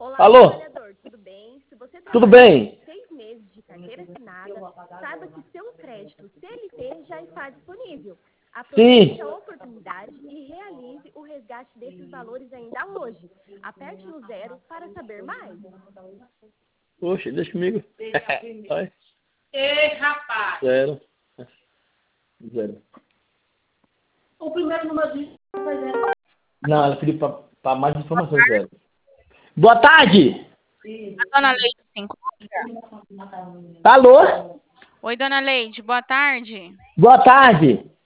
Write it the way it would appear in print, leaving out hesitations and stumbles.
Olá, Alô? trabalhador, tudo bem? Se você Tudo trabalhar bem? 6 meses de carteira assinada, saiba que seu crédito CLT já está disponível. Aproveite Sim. a oportunidade e realize o resgate desses valores ainda hoje. Aperte no 0 para saber mais. Poxa, deixa comigo. Vai. Ei, rapaz! Zero. Zero. O primeiro número vai ver. Não, ela pediu para mais informações, zero. Boa tarde! A dona Leide se encontra? Alô? Oi, dona Leide, boa tarde. Boa tarde!